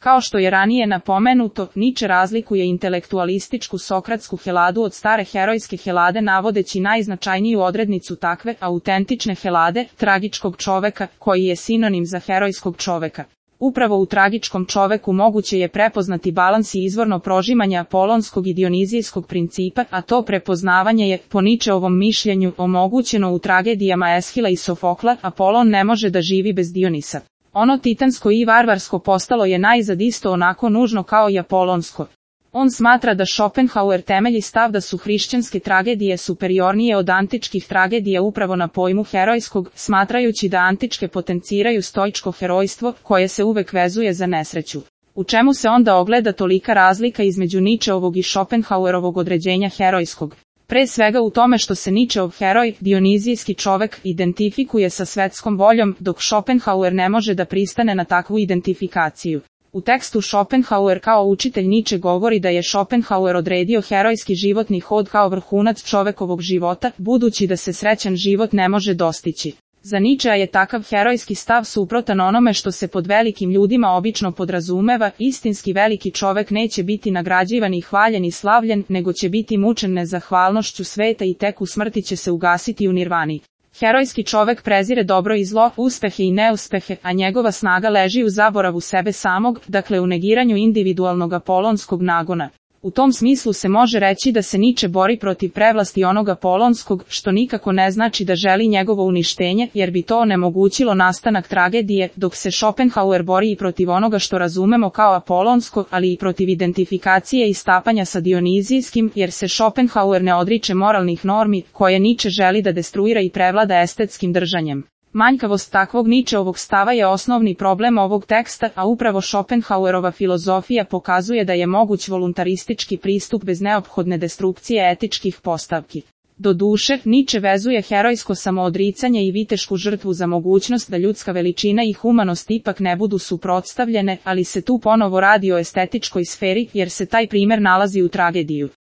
Kao što je ranije napomenuto, Niče razlikuje intelektualističku sokratsku Heladu od stare herojske Helade navodeći najznačajniju odrednicu takve autentične Helade, tragičkog čoveka, koji je sinonim za herojskog čoveka. Upravo u tragičkom čoveku moguće je prepoznati balans i izvorno prožimanje apolonskog i dionizijskog principa, a to prepoznavanje je, po Ničeovom mišljenju, omogućeno u tragedijama Eshila i Sofokla. Apolon ne može da živi bez Dionisa. Ono titansko i varvarsko postalo je najzad isto onako nužno kao i apolonsko. On smatra da Schopenhauer temelji stav da su hrišćanske tragedije superiornije od antičkih tragedija upravo na pojmu herojskog, smatrajući da antičke potenciraju stoičko herojstvo, koje se uvek vezuje za nesreću. U čemu se onda ogleda tolika razlika između Ničeovog i Schopenhauerovog određenja herojskog? Pre svega u tome što se Ničeov heroj, dionizijski čovek, identifikuje sa svetskom voljom, dok Schopenhauer ne može da pristane na takvu identifikaciju. U tekstu Schopenhauer kao učitelj Niče govori da je Schopenhauer odredio herojski životni hod kao vrhunac čovekovog života, budući da se srećan život ne može dostići. Za Ničea je takav herojski stav suprotan onome što se pod velikim ljudima obično podrazumeva. Istinski veliki čovek neće biti nagrađivan i hvaljen i slavljen, nego će biti mučen nezahvalnošću sveta i tek u smrti će se ugasiti u nirvani. Herojski čovek prezire dobro i zlo, uspehe i neuspehe, a njegova snaga leži u zaboravu sebe samog, dakle u negiranju individualnog apolonskog nagona. U tom smislu se može reći da se Niče bori protiv prevlasti onog apolonskog, što nikako ne znači da želi njegovo uništenje, jer bi to onemogućilo nastanak tragedije, dok se Schopenhauer bori i protiv onoga što razumemo kao apolonsko, ali i protiv identifikacije i stapanja sa dionizijskim, jer se Schopenhauer ne odriče moralnih normi, koje Niče želi da destruira i prevlada estetskim držanjem. Manjkavost takvog Ničeovog stava je osnovni problem ovog teksta, a upravo Schopenhauerova filozofija pokazuje da je moguć voluntaristički pristup bez neophodne destrukcije etičkih postavki. Doduše, Niče vezuje herojsko samoodricanje i vitešku žrtvu za mogućnost da ljudska veličina i humanost ipak ne budu suprotstavljene, ali se tu ponovo radi o estetičkoj sferi, jer se taj primer nalazi u tragediju.